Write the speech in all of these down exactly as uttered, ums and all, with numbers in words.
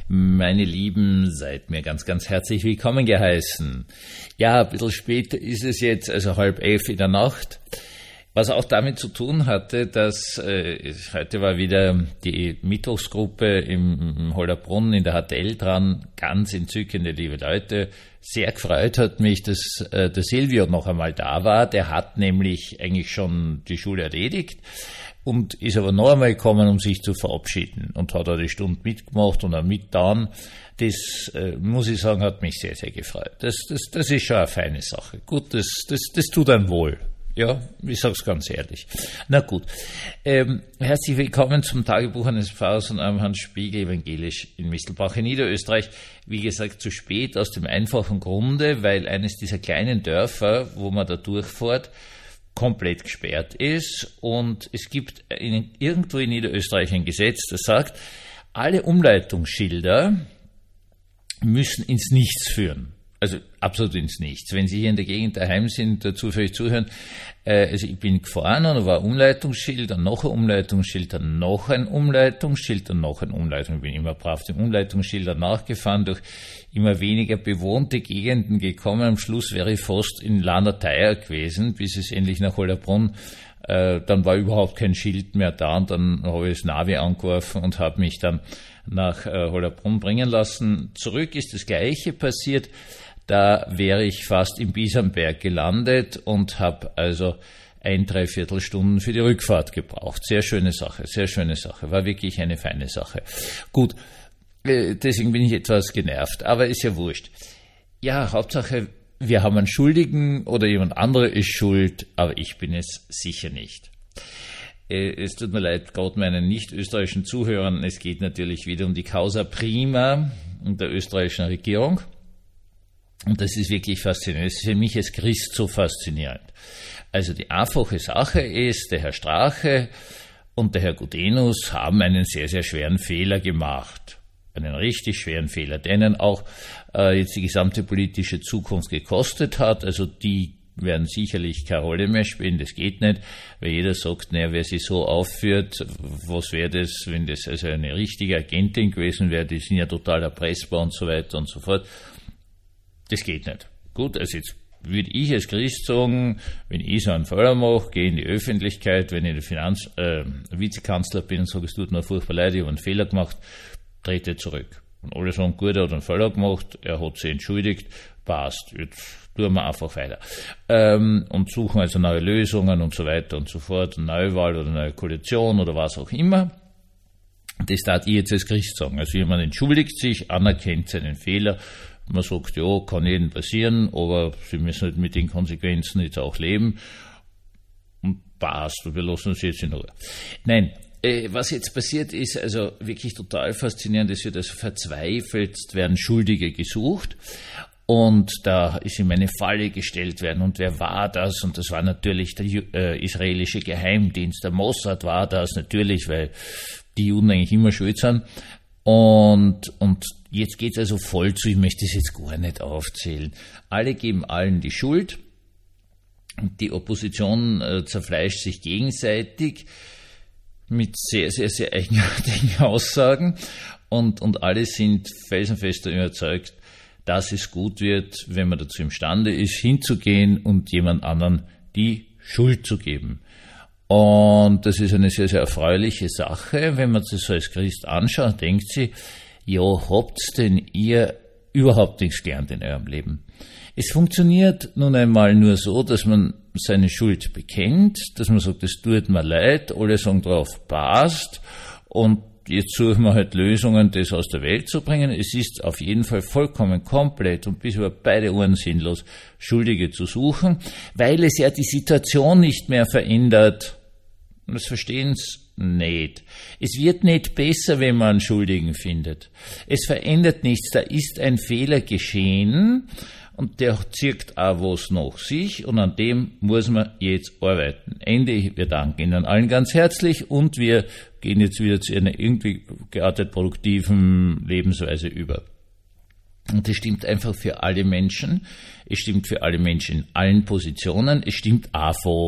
Meine Lieben, seid mir ganz, ganz herzlich willkommen geheißen. Ja, ein bisschen später ist es jetzt, also halb elf in der Nacht. Was auch damit zu tun hatte, dass äh, heute war wieder die Mittwochsgruppe im, im Hollerbrunn in der H T L dran. Ganz entzückende, liebe Leute. Sehr gefreut hat mich, dass äh, der Silvio noch einmal da war. Der hat nämlich eigentlich schon die Schule erledigt und ist aber noch einmal gekommen, um sich zu verabschieden, und hat auch die Stunde mitgemacht und auch mitgetan. Das, äh, muss ich sagen, hat mich sehr, sehr gefreut. Das, das, das ist schon eine feine Sache. Gut, das, das, das tut einem wohl. Ja, ich sag's ganz ehrlich. Na gut. Ähm, herzlich willkommen zum Tagebuch eines Pfarrers und einem Hans Spiegel, evangelisch in Mistelbach in Niederösterreich. Wie gesagt, zu spät aus dem einfachen Grunde, weil eines dieser kleinen Dörfer, wo man da durchfährt, komplett gesperrt ist, und es gibt in, irgendwo in Niederösterreich ein Gesetz, das sagt, alle Umleitungsschilder müssen ins Nichts führen. Also absolut ins Nichts. Wenn Sie hier in der Gegend daheim sind, dazu vielleicht zuhören, äh, also ich bin gefahren und da war ein Umleitungsschild, dann noch ein Umleitungsschild, dann noch ein Umleitungsschild, dann noch ein Umleitungsschild. Ich bin immer brav den Umleitungsschildern nachgefahren, durch immer weniger bewohnte Gegenden gekommen. Am Schluss wäre ich fast in Landerteier gewesen, bis es endlich nach Hollerbrunn, äh, dann war überhaupt kein Schild mehr da, und dann habe ich das Navi angeworfen und habe mich dann nach äh, Hollerbrunn bringen lassen. Zurück ist das Gleiche passiert. Da wäre ich fast im Biesenberg gelandet und habe also ein, dreiviertel Stunden für die Rückfahrt gebraucht. Sehr schöne Sache, sehr schöne Sache. War wirklich eine feine Sache. Gut, äh, deswegen bin ich etwas genervt, aber ist ja wurscht. Ja, Hauptsache, wir haben einen Schuldigen oder jemand anderer ist schuld, aber ich bin es sicher nicht. Äh, es tut mir leid, gerade meinen nicht-österreichischen Zuhörern, es geht natürlich wieder um die Causa Prima der österreichischen Regierung. Und das ist wirklich faszinierend. Das ist für mich als Christ so faszinierend. Also die einfache Sache ist, der Herr Strache und der Herr Gudenus haben einen sehr, sehr schweren Fehler gemacht. Einen richtig schweren Fehler, der ihnen auch äh, jetzt die gesamte politische Zukunft gekostet hat. Also die werden sicherlich keine Rolle mehr spielen, das geht nicht, weil jeder sagt, naja, wer sich so aufführt, was wäre das, wenn das also eine richtige Agentin gewesen wäre, die sind ja total erpressbar und so weiter und so fort. Das geht nicht. Gut, also jetzt würde ich als Christ sagen, wenn ich so einen Fehler mache, gehe in die Öffentlichkeit, wenn ich der Finanz, äh, Vizekanzler bin und sage, es tut mir furchtbar leid, ich habe einen Fehler gemacht, trete zurück. Und alle sagen, gut, er hat einen Fehler gemacht, er hat sich entschuldigt, passt, jetzt tun wir einfach weiter. Ähm, und suchen also neue Lösungen und so weiter und so fort, eine Neuwahl oder eine neue Koalition oder was auch immer. Das darf ich jetzt als Christ sagen. Also jemand entschuldigt sich, anerkennt seinen Fehler. Man sagt, ja, kann jedem passieren, aber Sie müssen halt mit den Konsequenzen jetzt auch leben. Und passt, wir lassen uns jetzt in Ruhe. Nein, äh, was jetzt passiert ist, also wirklich total faszinierend, es wird also verzweifelt, werden Schuldige gesucht. Und da ist ihm eine Falle gestellt werden. Und wer war das? Und das war natürlich der äh, israelische Geheimdienst. Der Mossad war das natürlich, weil die Juden eigentlich immer schuld sind. Und, und jetzt geht's also voll zu, ich möchte es jetzt gar nicht aufzählen. Alle geben allen die Schuld. Die Opposition äh, zerfleischt sich gegenseitig mit sehr, sehr, sehr eigenartigen Aussagen. Und, und alle sind felsenfest überzeugt, dass es gut wird, wenn man dazu imstande ist, hinzugehen und jemand anderen die Schuld zu geben. Und das ist eine sehr, sehr erfreuliche Sache. Wenn man das so als Christ anschaut, denkt sie, ja, habt denn ihr überhaupt nichts gelernt in eurem Leben? Es funktioniert nun einmal nur so, dass man seine Schuld bekennt, dass man sagt, es tut mir leid, alle sagen drauf, passt, und jetzt suchen wir halt Lösungen, das aus der Welt zu bringen. Es ist auf jeden Fall vollkommen komplett und bis über beide Ohren sinnlos, Schuldige zu suchen, weil es ja die Situation nicht mehr verändert. Und das verstehen Sie nicht. Es wird nicht besser, wenn man einen Schuldigen findet. Es verändert nichts. Da ist ein Fehler geschehen und der zirkt auch was nach sich, und an dem muss man jetzt arbeiten. Ende. Wir danken Ihnen allen ganz herzlich und wir gehen jetzt wieder zu einer irgendwie geartet produktiven Lebensweise über. Und das stimmt einfach für alle Menschen. Es stimmt für alle Menschen in allen Positionen. Es stimmt einfach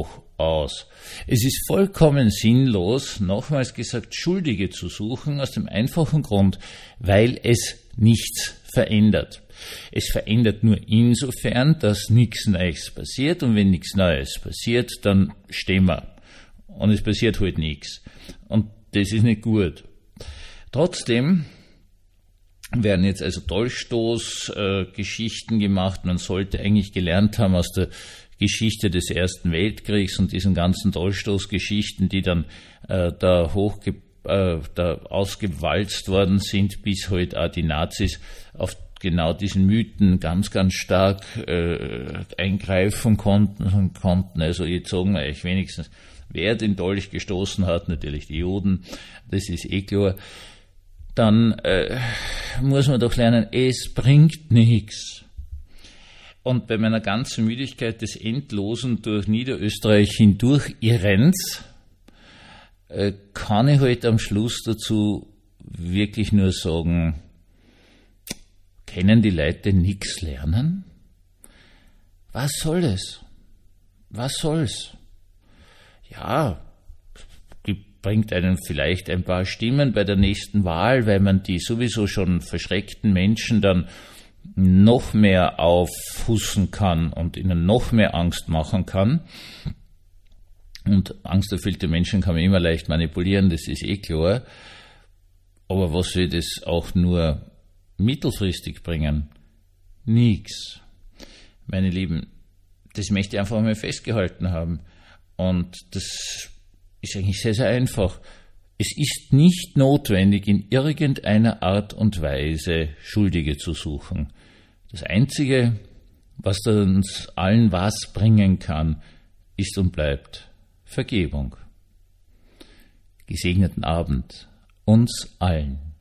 aus. Es ist vollkommen sinnlos, nochmals gesagt, Schuldige zu suchen, aus dem einfachen Grund, weil es nichts verändert. Es verändert nur insofern, dass nichts Neues passiert, und wenn nichts Neues passiert, dann stehen wir. Und es passiert halt nichts. Und das ist nicht gut. Trotzdem werden jetzt also Dolchstoßgeschichten äh, gemacht. Man sollte eigentlich gelernt haben aus der Geschichte des Ersten Weltkriegs und diesen ganzen Dolchstoßgeschichten, die dann äh, da hochge äh, da ausgewalzt worden sind, bis halt auch die Nazis auf genau diesen Mythen ganz, ganz stark äh, eingreifen konnten, konnten. Also jetzt sagen wir euch wenigstens, wer den Dolch gestoßen hat, natürlich die Juden, das ist eh klar. Dann äh, muss man doch lernen, es bringt nichts. Und bei meiner ganzen Müdigkeit des endlosen durch Niederösterreich hindurch Irrens äh, kann ich heute am Schluss dazu wirklich nur sagen, können die Leute nichts lernen? Was soll es? Was soll's? Ja, bringt einen vielleicht ein paar Stimmen bei der nächsten Wahl, weil man die sowieso schon verschreckten Menschen dann noch mehr aufhussen kann und ihnen noch mehr Angst machen kann. Und angsterfüllte Menschen kann man immer leicht manipulieren, das ist eh klar. Aber was wird es auch nur mittelfristig bringen? Nix. Meine Lieben, das möchte ich einfach mal festgehalten haben. Und das ist eigentlich sehr, sehr einfach. Es ist nicht notwendig, in irgendeiner Art und Weise Schuldige zu suchen. Das Einzige, was uns allen was bringen kann, ist und bleibt Vergebung. Gesegneten Abend uns allen.